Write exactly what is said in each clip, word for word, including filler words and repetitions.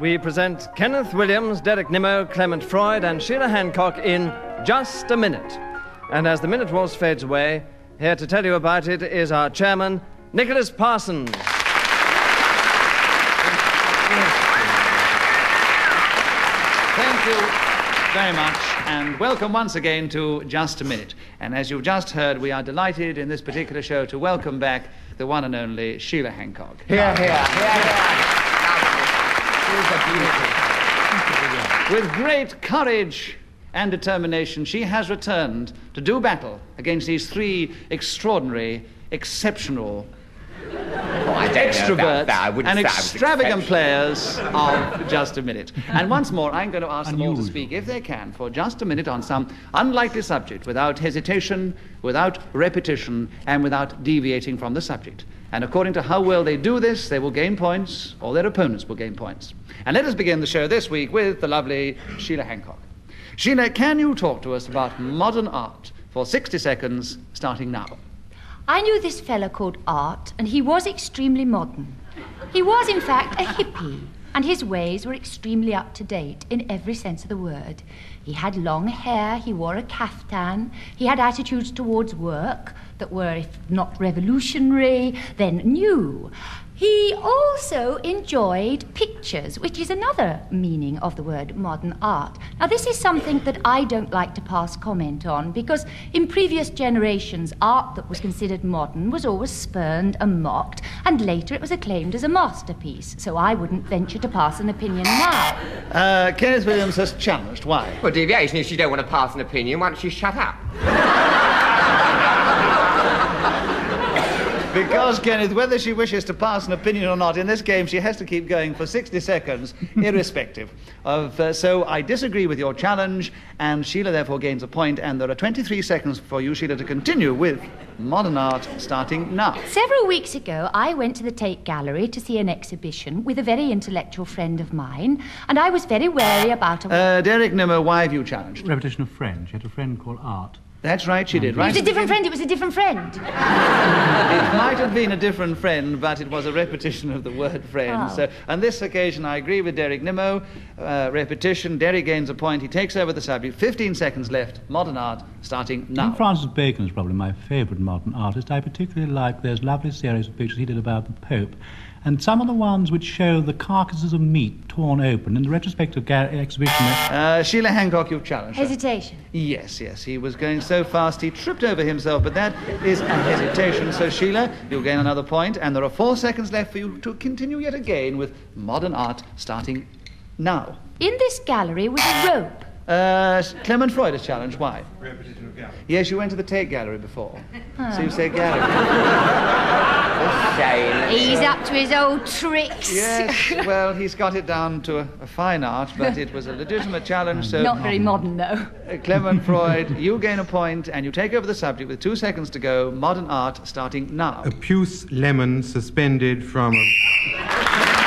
we present Kenneth Williams, Derek Nimmo, Clement Freud, and Sheila Hancock in Just a Minute. And as the minute waltz fades away, here to tell you about it is our chairman, Nicholas Parsons. Thank you very much, and welcome once again to Just a Minute. And as you've just heard, we are delighted in this particular show to welcome back the one and only Sheila Hancock. Here, here, here, here. With great courage and determination, she has returned to do battle against these three extraordinary, exceptional, Oh, extroverts that, that. and extravagant players of Just a Minute. And once more, I'm going to ask them all to speak, if they can, for just a minute on some unlikely subject, without hesitation, without repetition, and without deviating from the subject. And according to how well they do this, they will gain points, or their opponents will gain points. And let us begin the show this week with the lovely Sheila Hancock. Sheila, can you talk to us about modern art for sixty seconds, starting now? I knew this fella called Art, and he was extremely modern. He was, in fact, a hippie, and his ways were extremely up-to-date in every sense of the word. He had long hair, he wore a kaftan, he had attitudes towards work that were, if not revolutionary, then new. He also enjoyed pictures, which is another meaning of the word modern art. Now, this is something that I don't like to pass comment on, because in previous generations, art that was considered modern was always spurned and mocked, and later it was acclaimed as a masterpiece, so I wouldn't venture to pass an opinion now. Uh, Kenneth Williams has challenged. Why? Well, deviation, if you don't want to pass an opinion, why don't you shut up? Because, Kenneth, whether she wishes to pass an opinion or not, in this game she has to keep going for sixty seconds, irrespective of... Uh, so I disagree with your challenge, and Sheila therefore gains a point, and there are twenty-three seconds for you, Sheila, to continue with modern art, starting now. Several weeks ago, I went to the Tate Gallery to see an exhibition with a very intellectual friend of mine, and I was very wary about... A... Uh, Derek Nimmo, why have you challenged? Repetition of French. She had a friend called Art. That's right, she did, right? It was a different friend, it was a different friend. It might have been a different friend, but it was a repetition of the word friend. Oh. So, on this occasion, I agree with Derek Nimmo. Uh, repetition, Derek gains a point. He takes over the subject. fifteen seconds left. Modern art, starting now. And Francis Bacon is probably my favourite modern artist. I particularly like those lovely series of pictures he did about the Pope. And some of the ones which show the carcasses of meat torn open in the retrospective ga- exhibition. Uh, Sheila Hancock, you've challenged her. Hesitation. Yes, yes, he was going so fast he tripped over himself, but that is a hesitation. So, Sheila, you'll gain another point, and there are four seconds left for you to continue yet again with modern art, starting now. In this gallery was a rope. Uh, Clement Freud is challenged. Why? Repetition of gallery. Yes, you went to the Tate Gallery before. Oh. So you say gallery. Shame. He's up to his old tricks. Yes, well, he's got it down to a, a fine art, but it was a legitimate challenge, so... Not very modern, though. Uh, Clement Freud, you gain a point, and you take over the subject with two seconds to go. Modern art, starting now. A puce lemon suspended from a...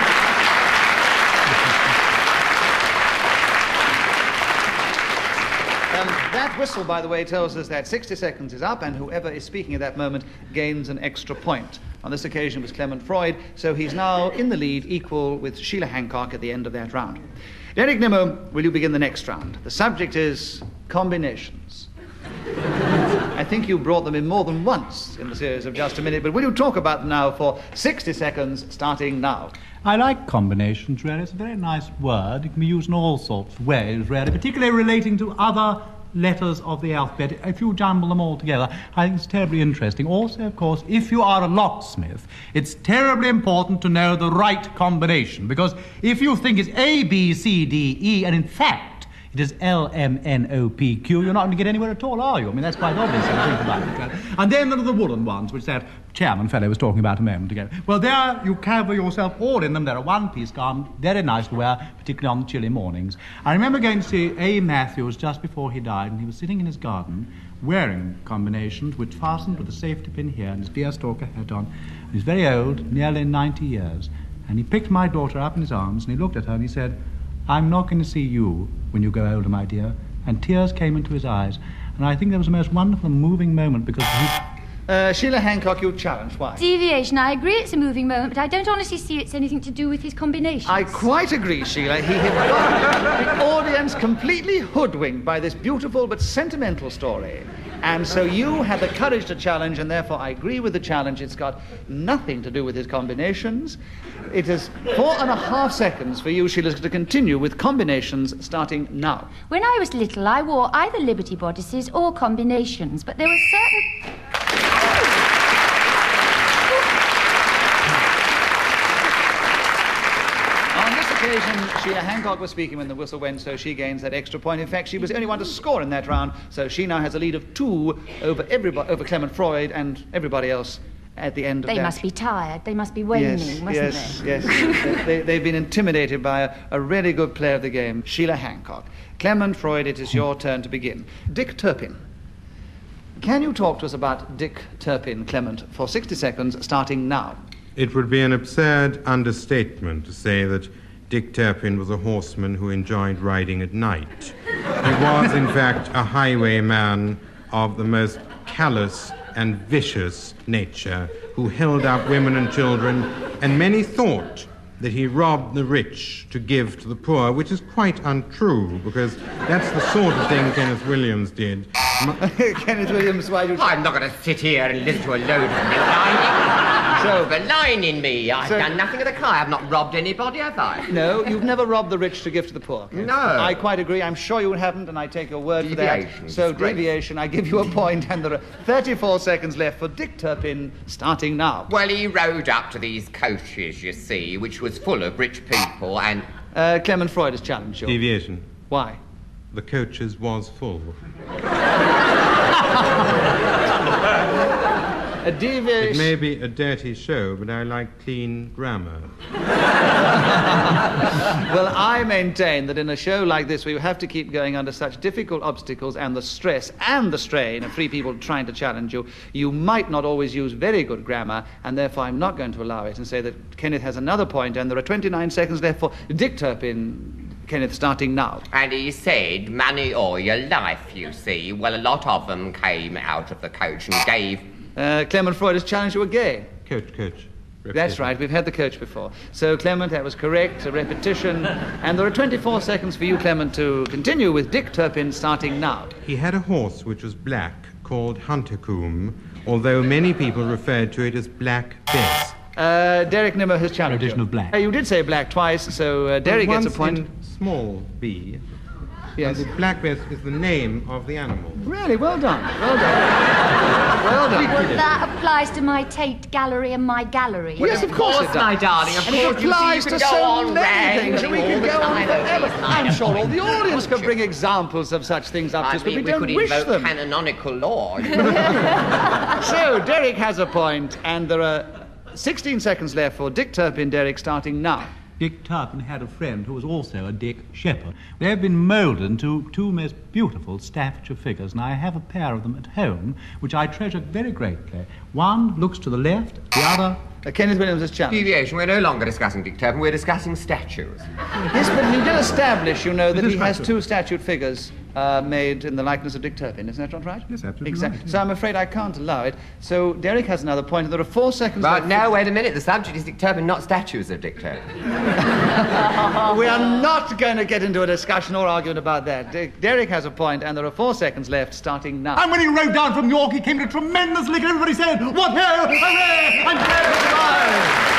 Um, that whistle, by the way, tells us that sixty seconds is up, and whoever is speaking at that moment gains an extra point. On this occasion was Clement Freud, so he's now in the lead, equal with Sheila Hancock at the end of that round. Derek Nimmo, will you begin the next round? The subject is combinations. I think you brought them in more than once in the series of Just a Minute, but will you talk about them now for sixty seconds, starting now? I like combinations, really. It's a very nice word. It can be used in all sorts of ways, really, particularly relating to other letters of the alphabet. If you jumble them all together, I think it's terribly interesting. Also, of course, if you are a locksmith, it's terribly important to know the right combination, because if you think it's A, B, C, D, E, and in fact it is L, M, N, O, P, Q, you're not going to get anywhere at all, are you? I mean, that's quite obvious if you think about it. And then there are the woolen ones, which that chairman fellow was talking about a moment ago. Well, there you cover yourself all in them. They're a one-piece gown, very nice to wear, particularly on the chilly mornings. I remember going to see A. Matthews just before he died, and he was sitting in his garden wearing combinations which fastened with a safety pin here and his deerstalker hat on. And he's very old, nearly ninety years. And he picked my daughter up in his arms, and he looked at her and he said, "I'm not going to see you when you go older, my dear." And tears came into his eyes. And I think that was the most wonderful and moving moment, because he... Uh, Sheila Hancock, you challenge. Why? Deviation. I agree it's a moving moment, but I don't honestly see it's anything to do with his combinations. I quite agree, Sheila. He had got the audience completely hoodwinked by this beautiful but sentimental story. And so you had the courage to challenge, and therefore I agree with the challenge. It's got nothing to do with his combinations. It is four and a half seconds for you, Sheila, to continue with combinations starting now. When I was little, I wore either Liberty bodices or combinations, but there were certain... On this occasion, Sheila Hancock was speaking when the whistle went, so she gains that extra point. In fact, she was the only one to score in that round, so she now has a lead of two over everybody, over Clement Freud and everybody else at the end of They that. must be tired. They must be waning, yes, mustn't yes, they? Yes, yes. they, they've been intimidated by a, a really good player of the game, Sheila Hancock. Clement Freud, it is your turn to begin. Dick Turpin. Can you talk to us about Dick Turpin, Clement, for sixty seconds, starting now? It would be an absurd understatement to say that Dick Turpin was a horseman who enjoyed riding at night. He was, in fact, a highwayman of the most callous and vicious nature who held up women and children, and many thought that he robbed the rich to give to the poor, which is quite untrue, because that's the sort of thing Kenneth Williams did. Kenneth Williams, why do you... I'm not going to sit here and listen to a load of maligning. So, maligning me. I've So- done nothing of the kind. I've not robbed anybody, have I? No, you've never robbed the rich to give to the poor. No. I quite agree. I'm sure you haven't, and I take your word Deviation, for that. So, disgrace. deviation, I give you a point, and there are thirty-four seconds left for Dick Turpin, starting now. Well, he rode up to these coaches, you see, which was full of rich people, and... Uh, Clement Freud has challenged you. Deviation. Why? The coaches was full. A deviation... It may be a dirty show, but I like clean grammar. Well, I maintain that in a show like this, we have to keep going under such difficult obstacles and the stress and the strain of three people trying to challenge you. You might not always use very good grammar, and therefore I'm not going to allow it and say that Kenneth has another point, and there are twenty-nine seconds left for Dick Turpin. Kenneth, starting now. And he said, money or your life, you see. Well, a lot of them came out of the coach and gave... Uh, Clement Freud has challenged you again. Coach, coach. That's right, we've had the coach before. So, Clement, that was correct, a repetition. And there are twenty-four seconds for you, Clement, to continue with Dick Turpin, starting now. He had a horse which was black, called Huntercombe, although many people referred to it as Black Bess. Uh, Derek Nimmo has challenged Addition you. of black. Uh, you did say black twice, so uh, Derek Once gets a point. in small b, Yes. and the Black Bess is the name of the animal. Really, well done, well done. Well done. Well, that applies to my Tate Gallery and my gallery. Yes, of course it does. my darling, of And it course you applies see, to you can so go on many things, and we wrangling can all go the on time over forever. these I'm minor sure all points. the audience Of could course bring you- examples of such things up to I us, but mean, we we don't could wish invoke them. canonical law. So, Derek has a point, and there are sixteen seconds left for Dick Turpin, Derek, starting now. Dick Turpin had a friend who was also a Dick Shepherd. They have been moulded into two most beautiful Staffordshire figures, and I have a pair of them at home, which I treasure very greatly. One looks to the left, the other... Uh, Kenneth Williams has challenged. Deviation, we're no longer discussing Dick Turpin, we're discussing statues. Yes, but he did establish, you know, that It is he has right. two statute figures uh, made in the likeness of Dick Turpin. Isn't that not right? Yes, absolutely Exactly. right. So I'm afraid I can't allow it. So Derek has another point, and there are four seconds But left. no, wait a minute, the subject is Dick Turpin, not statues of Dick Turpin. We are not going to get into a discussion or argument about that. De- Derek has a point, and there are four seconds left, starting now. And when he rode down from York, he came to a tremendous lick, and everybody said, "What ho! Hooray! I'm Derek alive!"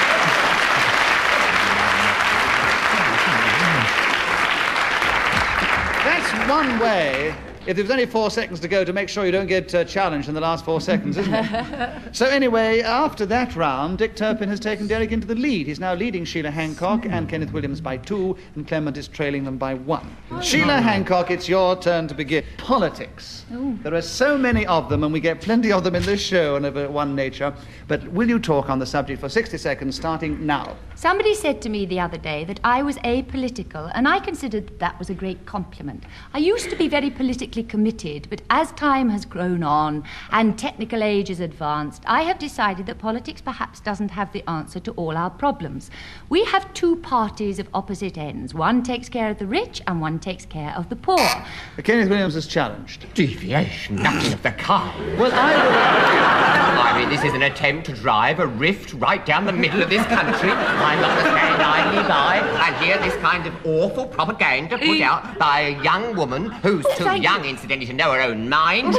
That's one way, if there's only four seconds to go, to make sure you don't get uh, challenged in the last four seconds, isn't it? So anyway, after that round, Dick Turpin has taken Derek into the lead. He's now leading Sheila Hancock and Kenneth Williams by two, and Clement is trailing them by one. Sheila Hancock, it's your turn to begin. Politics. There are so many of them, and we get plenty of them in this show and of a one nature. But will you talk on the subject for sixty seconds, starting now? Somebody said to me the other day that I was apolitical, and I considered that, that was a great compliment. I used to be very politically deeply committed, but as time has grown on and technical age has advanced, I have decided that politics perhaps doesn't have the answer to all our problems. We have two parties of opposite ends. One takes care of the rich and one takes care of the poor. Kenneth Williams is challenged. Deviation, nothing of the kind. Well, I would... I mean, this is an attempt to drive a rift right down the middle of this country. I'm not to stand idly by and hear this kind of awful propaganda put out by a young woman who's too Thank young, you. incidentally, to know her own mind.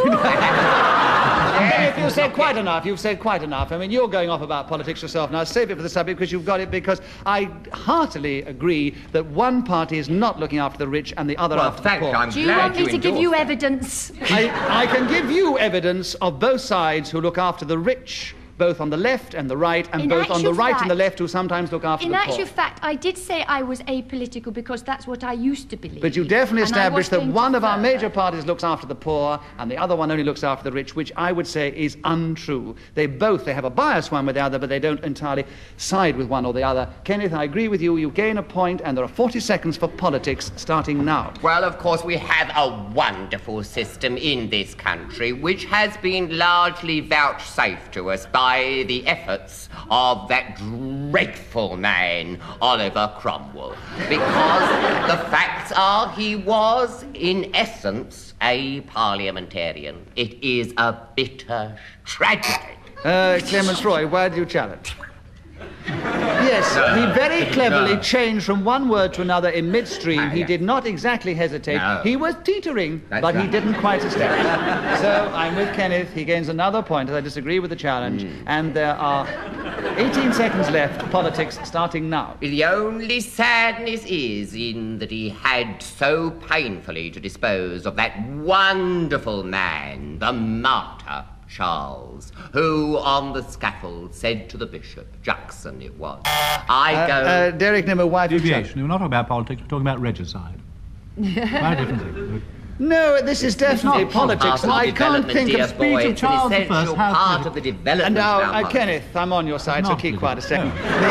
Kenneth, you've said quite enough. You've said quite enough. I mean, you're going off about politics yourself now. Save it for the subject because you've got it, because I heartily agree that one party is not looking after the rich and the other Well, after the thank poor. you. I'm Do you glad want me you to give endorse you that. evidence? I, I can give you evidence of both sides who look after the rich, both on the left and the right, and In both on the actual right fact- and the left who sometimes look after In the poor. actual fact, I did say I was apolitical because that's what I used to believe. But you definitely And I was established that going to one of our further. major parties looks after the poor and the other one only looks after the rich, which I would say is untrue. They both, they have a bias one with the other, but they don't entirely side with one or the other. Kenneth, I agree with you. You gain a point, and there are forty seconds for politics starting now. Well, of course, we have a wonderful system in this country which has been largely vouchsafed to us by the efforts of that dreadful man, Oliver Cromwell. Because the facts are he was, in essence, a parliamentarian. It is a bitter tragedy. Uh, Clemens Roy, why do you challenge? Yes, he very cleverly No. changed from one word to another in midstream. Ah, He yes. did not exactly hesitate. No. He was teetering, That's but he right. didn't quite establish. So I'm with Kenneth. He gains another point as I disagree with the challenge. Hmm. And there are eighteen seconds left. Politics starting now. The only sadness is in that he had so painfully to dispose of that wonderful man, the martyr, Charles, who on the scaffold said to the bishop, Jackson it was, I Uh, go... uh, Derek Nimmo, why do you challenge? Deviation. We're not talking about politics, we're talking about regicide. Very different thing. No, this is definitely not politics. part of I the can't development, think dear of... boy. speech of It's Charles the an essential First has part to- of the development And now, of our uh, monarchy. Kenneth, I'm on your side, so Not keep quiet a political. second.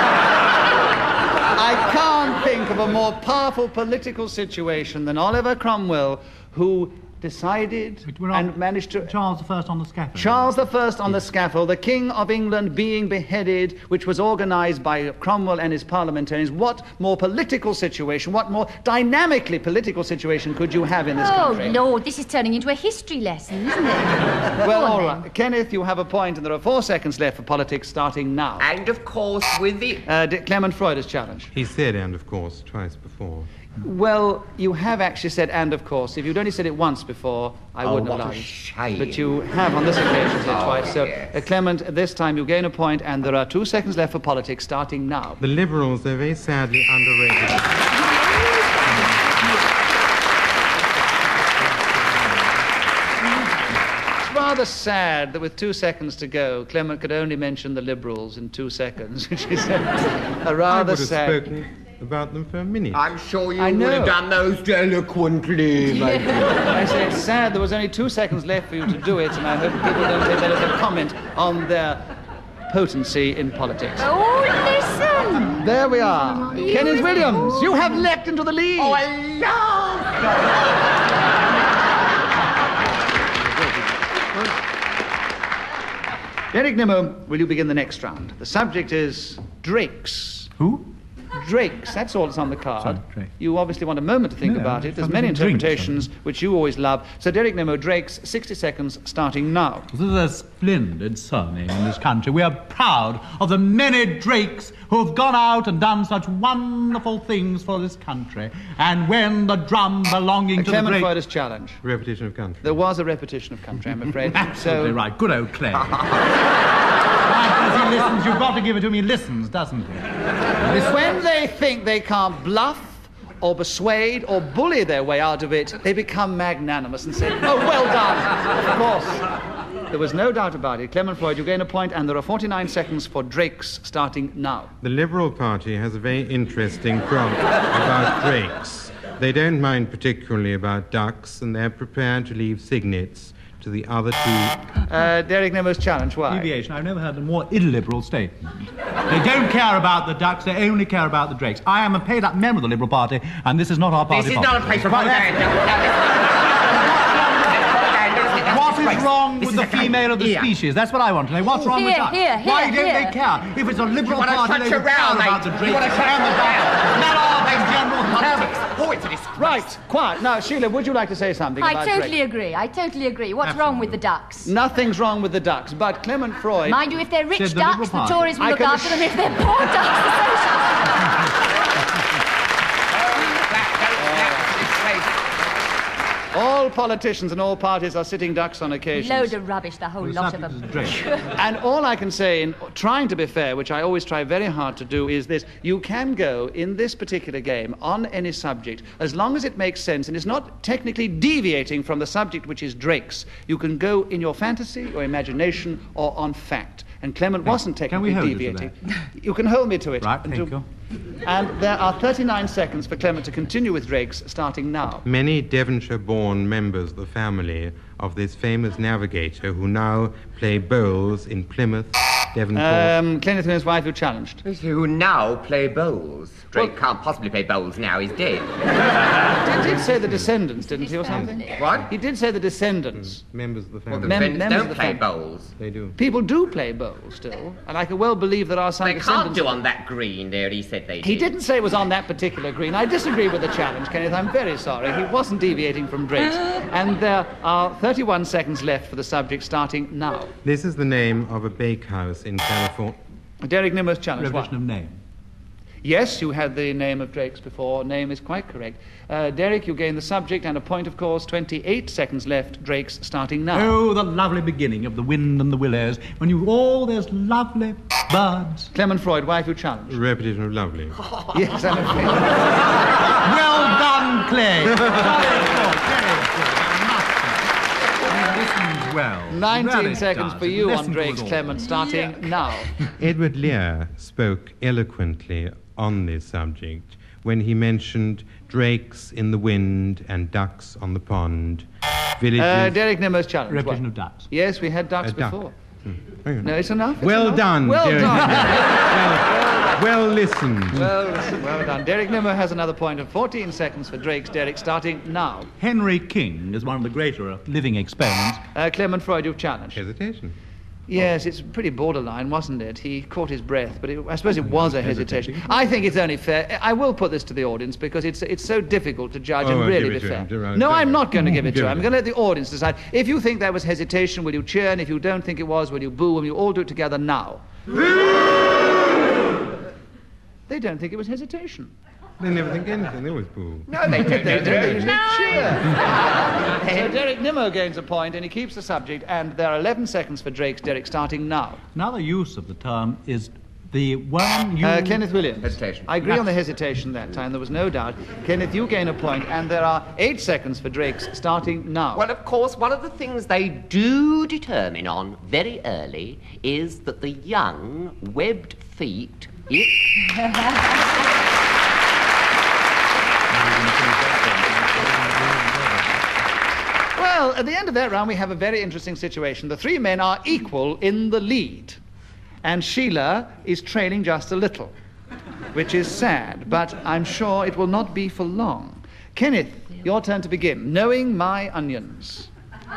I can't think of a more powerful political situation than Oliver Cromwell, who decided We're on and managed to... Charles the First on the scaffold. Charles the First on the scaffold, the King of England being beheaded, which was organised by Cromwell and his parliamentarians. What more political situation, what more dynamically political situation could you have in this Oh, country? Lord, this is turning into a history lesson, isn't it? Well, Go on, all then. right. Kenneth, you have a point, and there are four seconds left for politics starting now. And of course, with the... Uh, D- Clement Freud is challenged. He said, and of course, twice before. Well, you have actually said and of course. If you'd only said it once before, I Oh, wouldn't what have a allowed it. shame. But you have on this occasion said Oh, twice. So, yes. uh, Clement, this time you gain a point, and there are two seconds left for politics starting now. The Liberals are very sadly underrated. It's rather sad that with two seconds to go, Clement could only mention the Liberals in two seconds, which is a, a I rather would have sad. spoken about them for a minute. I'm sure you I would know. have done those eloquently, my dear. I say it's sad there was only two seconds left for you to do it, and I hope people don't take that as a comment on their potency in politics. Oh, listen! There we are. Kenneth Williams, you have leapt into the lead. Oh, I love Derek Nimmo, will you begin the next round? The subject is Drakes. Who? Drakes, that's all that's on the card. Sorry, Drake. You obviously want a moment to think No, about it. There's something many to drink, interpretations which you always love. So Derek Nimmo, Drakes, sixty seconds starting now. This is a splendid surname in this country. We are proud of the many Drakes who have gone out and done such wonderful things for this country. And when the drum belonging to the Clement Drake... Freud's challenge. Repetition of country. There was a repetition of country, I'm afraid. Absolutely so, right. Good old Clay. Right, as he listens, you've got to give it to him. He listens, doesn't he? when they think they can't bluff or persuade or bully their way out of it, they become magnanimous and say, oh, well done. Of course. There was no doubt about it. Clement Floyd, you gain a point, and there are forty-nine seconds for Drakes starting now. The Liberal Party has a very interesting prompt about drakes. They don't mind particularly about ducks, and they're prepared to leave signets to the other two. Uh, Derek Nimmo's challenge, why? Deviation. I've never heard a more illiberal statement. They don't care about the ducks, they only care about the drakes. I am a paid-up member of the Liberal Party, and this is not our party This is not a politics. place for Right, that's- propaganda. is wrong This with is the a female of the here. species? That's what I want to know. What's wrong with Here, that? here, Why here, don't here. they care? If it's a liberal wanna party, shut they your would care round, about mate. the You Drakes wanna shut and the your Ducks, not our general politics. Oh, it's a disgrace. Right, quiet. Now, Sheila, would you like to say something I about totally Drake? agree. I totally agree. What's wrong with the ducks? Nothing's wrong with the ducks, but Clement Freud... Mind you, if they're rich Said the ducks, Liberal the Party. Tories will I look can after them. If they're poor ducks, the Socialists. All politicians and all parties are sitting ducks on occasion. Load of rubbish, the whole The lot of subject them. is Drake. And all I can say, in trying to be fair, which I always try very hard to do, is this. You can go in this particular game on any subject, as long as it makes sense and is not technically deviating from the subject, which is Drake's. You can go in your fantasy or imagination or on fact. And Clement wasn't Can we technically hold you to deviating. You can hold me to it. Right, And thank to- you. And there are thirty-nine seconds for Clement to continue with Drake's, starting now. Many Devonshire-born members of the family of this famous navigator who now play bowls in Plymouth, Devonport. Um, Clement and his wife who challenged. Who now play bowls. Drake can't possibly play bowls now, he's dead. He did say the descendants, didn't he, or something? What? He did say the descendants. Members of the Well, the family. Mem- Mem- members of don't the play family. bowls. They do. People do play bowls still, and I can well believe there are some They can't descendants. do on that green there, he said they did. He didn't say it was on that particular green. I disagree with the challenge, Kenneth. I'm very sorry. He wasn't deviating from Drake's. And there are thirty-one seconds left for the subject, starting now. This is the name of a bakehouse in California. Derek Nimmer's challenge. Revolution What? of name. Yes, you had the name of Drake's before. Name is quite correct. Uh, Derek, you gain the subject and a point, of course. twenty-eight seconds left. Drake's starting now. Oh, the lovely beginning of the wind and the willows, when you all those lovely birds. Clement Freud, why have you challenged? Repetition of lovely. Yes, I'm afraid. Well done, Clay. Very good, very good. He listens well. nineteen Really seconds does. for He you on listens to Drake's, us all. Clement, starting now. Edward Lear spoke eloquently on this subject when he mentioned drakes in the wind and ducks on the pond, villages... Uh, Derek Nimmer's challenge. Repetition What? of ducks. Yes, we had ducks A duck. before. Oh, No, it's enough. It's well enough. done, Well Derek done. Nimmer. well, well listened. well, listen, well done. Derek Nimmer has another point of fourteen seconds for Drake's. Derek, starting now. Henry King is one of the greater living exponents. Uh, Clement Freud, you've challenged. Hesitation. Yes, it's pretty borderline, wasn't it? He caught his breath, but it, I suppose it was a hesitation. I think it's only fair. I will put this to the audience because it's it's so difficult to judge Oh, and I'll really give be it to fair. him. Do- No, do- I'm not going to give it to do him. I'm it. going to let the audience decide. If you think that was hesitation, will you cheer? And if you don't think it was, will you boo? Will you all do it together now? They don't think it was hesitation. They never think anything. They always boo. No, they don't. They They don't don't. usually cheer. So Derek Nimmo gains a point, and he keeps the subject, and there are eleven seconds for Drake's. Derek, starting now. Another use of the term is the one you... Uh, Kenneth Williams. Hesitation. I agree on the hesitation that time, there was no doubt. Kenneth, you gain a point, and there are eight seconds for Drake's, starting now. Well, of course, one of the things they do determine on very early is that the young webbed feet. It Well, at the end of that round, we have a very interesting situation. The three men are equal in the lead, and Sheila is trailing just a little, which is sad, but I'm sure it will not be for long. Kenneth, your turn to begin. Knowing my onions.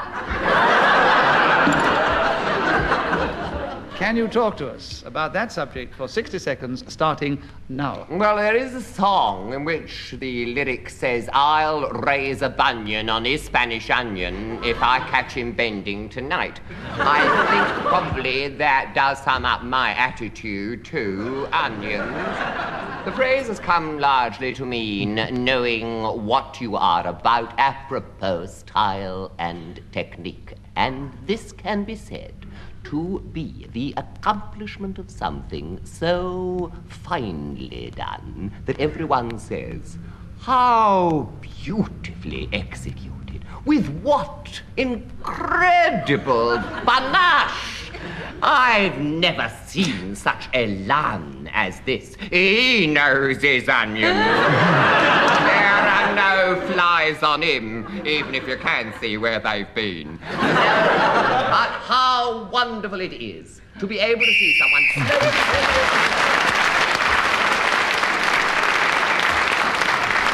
Can you talk to us about that subject for sixty seconds, starting now? Well, there is a song in which the lyric says, I'll raise a bunion on his Spanish onion if I catch him bending tonight. I think probably that does sum up my attitude to onions. The phrase has come largely to mean knowing what you are about, apropos style and technique. And this can be said to be the accomplishment of something so finely done that everyone says, how beautifully executed, with what incredible panache. I've never seen such elan as this. He knows his onions. There are no flies on him, even if you can see where they've been. But how wonderful it is to be able to see someone so...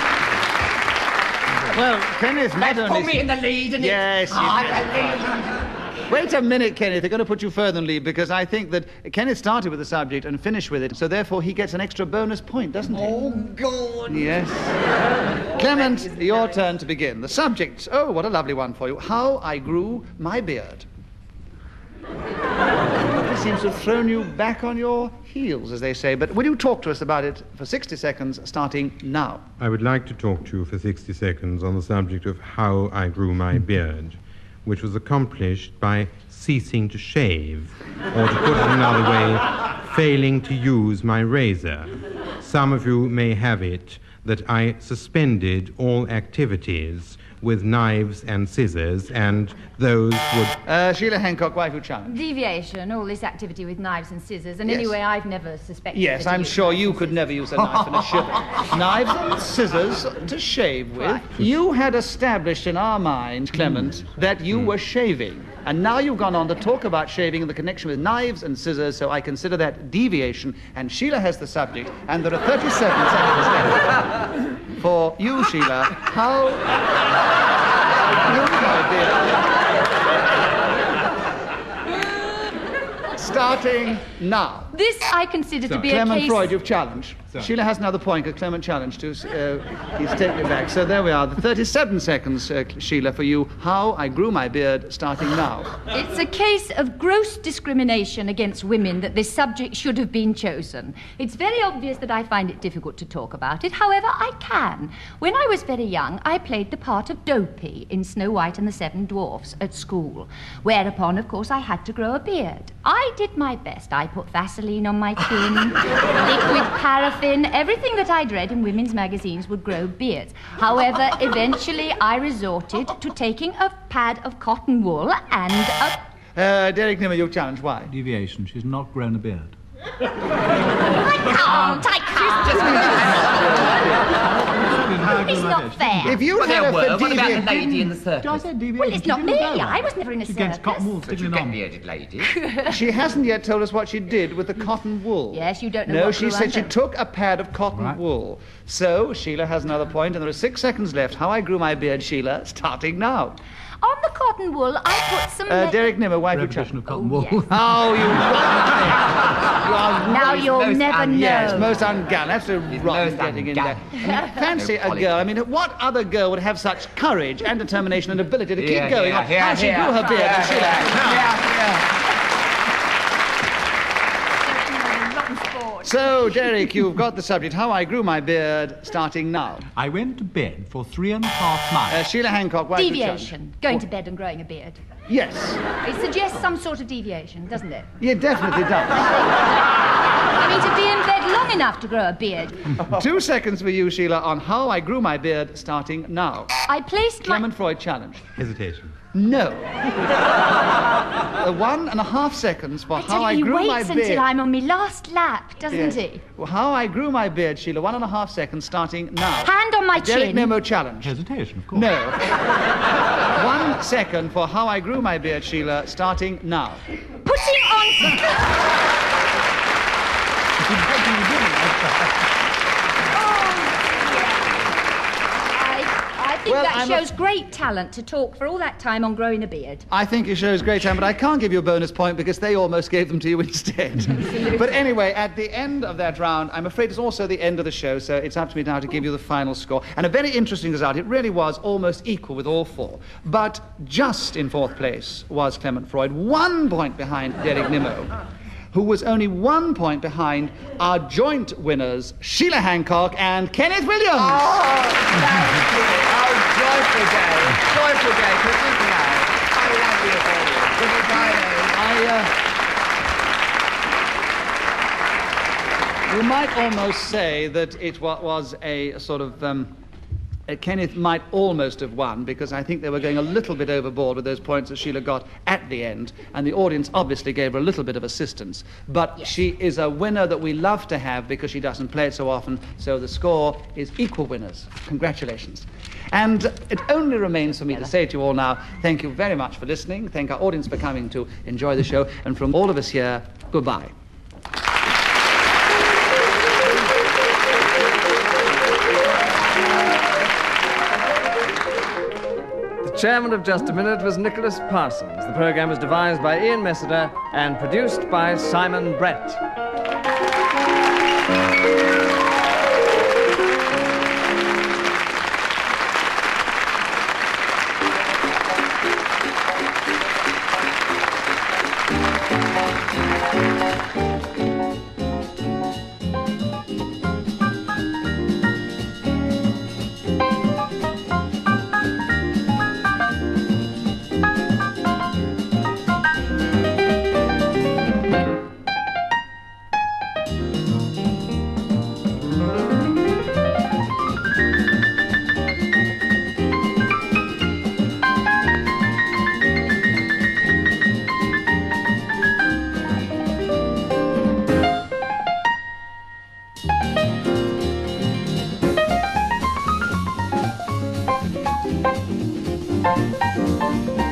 Well, Kenneth, not Let's only... put me in the lead, and Yes, it's... you I did. believe... Wait a minute, Kenneth. They're going to put you further in lead because I think that Kenneth started with the subject and finished with it, so therefore he gets an extra bonus point, doesn't he? Oh, God. Yes. Clement, your turn to begin. The subject, oh, what a lovely one for you. How I grew my beard. This seems to have thrown you back on your heels, as they say. But will you talk to us about it for sixty seconds, starting now? I would like to talk to you for sixty seconds on the subject of how I grew my beard, which was accomplished by ceasing to shave, or to put it another way, failing to use my razor. Some of you may have it that I suspended all activities with knives and scissors, and those would... Uh, Sheila Hancock, wife who challenged. Deviation, all this activity with knives and scissors, and Yes. anyway, I've never suspected. Yes, that I'm you- sure you could never use a knife and a shiver. Knives and scissors to shave with. Right. You had established in our minds, Clement, that you were shaving. And now you've gone on to talk about shaving in the connection with knives and scissors, so I consider that deviation. And Sheila has the subject, and there are thirty-seven seconds left. For you, Sheila, how... Starting now. This I consider to be Clement a case... Freud, you've challenged. Sheila has another point because Clement challenged to. Uh, he's taken it back. So there we are. The thirty-seven seconds, uh, Sheila, for you. How I grew my beard, starting now. It's a case of gross discrimination against women that this subject should have been chosen. It's very obvious that I find it difficult to talk about it. However, I can. When I was very young, I played the part of Dopey in Snow White and the Seven Dwarfs at school, whereupon, of course, I had to grow a beard. I did my best. I put Vaseline on my chin, liquid paraffin, everything that I'd read in women's magazines would grow beards. However, eventually I resorted to taking a pad of cotton wool and a... Uh, Derek Nimmer, you've challenged. Why? Deviation. She's not grown a beard. I can't, I can't. It's not fair. If you Well, had there a were. What about the deviant... lady in the I circus? said deviation. Well, it's She not didn't me. know that. I was never in a She's against circus. cotton wool, But you sticking get on. bearded ladies. She hasn't yet told us what she did with the cotton wool. Yes, you don't know No, what she grew said she under. took a pad of cotton Right. wool. So, Sheila has another point, and there are six seconds left. How I grew my beard, Sheila, starting now. On the cotton wool, I put some... Uh, le- Derek Nimmer, wife of Repetition challenge. of cotton Oh, wool. yes. Oh, you... you are Now you'll most never un- know. Yes, most ungallant. That's a He's wrong most getting in there. ungallant. I mean, fancy No a girl. I mean, what other girl would have such courage and determination and ability to keep Here, going here, on? here, How she here. grew her beard. Here, and Sheila. here, Now. Rotten sport. So, Derek, you've got the subject. How I grew my beard, starting now. I went to bed for three and a half months. Uh, Sheila Hancock, wife of Deviation. Going to bed and growing a beard. challenge. Yes. It suggests some sort of deviation, doesn't it? Yeah, definitely does. I mean, to be in bed long enough to grow a beard. Two seconds for you, Sheila, on how I grew my beard, starting now. I placed my... Clement Freud challenge. Hesitation. No. uh, one and a half seconds for I how tell I you, he grew my waits beard. until I'm on my last lap, doesn't Yes. he? Well, how I grew my beard, Sheila. One and a half seconds, starting now. Hand on my Derek chin. Nemo challenge. Hesitation, of course. No. One second for how I grew my beard, Sheila, starting now. Putting on some... I, I think Well, that I'm a- shows great talent to talk for all that time on growing a beard. I think it shows great time, but I can't give you a bonus point because they almost gave them to you instead. But anyway, at the end of that round, I'm afraid it's also the end of the show, so it's up to me now to give you the final score. And a very interesting result. It really was almost equal with all four. But just in fourth place was Clement Freud, one point behind Derek Nimmo, who was only one point behind our joint winners, Sheila Hancock and Kenneth Williams. Oh, thank you. Oh, joyful day. Joyful day. Couldn't you know? How lovely of all. Couldn't you know? I, uh, you might almost say that it wa- was a sort of... Um, Uh, Kenneth might almost have won because I think they were going a little bit overboard with those points that Sheila got at the end, and the audience obviously gave her a little bit of assistance. But Yes. she is a winner that we love to have because she doesn't play it so often, so the score is equal winners. Congratulations. And it only remains for me to say to you all now, thank you very much for listening, thank our audience for coming to enjoy the show, and from all of us here, goodbye. The chairman of Just a Minute was Nicholas Parsons. The program was devised by Ian Messiter and produced by Simon Brett. Thank you.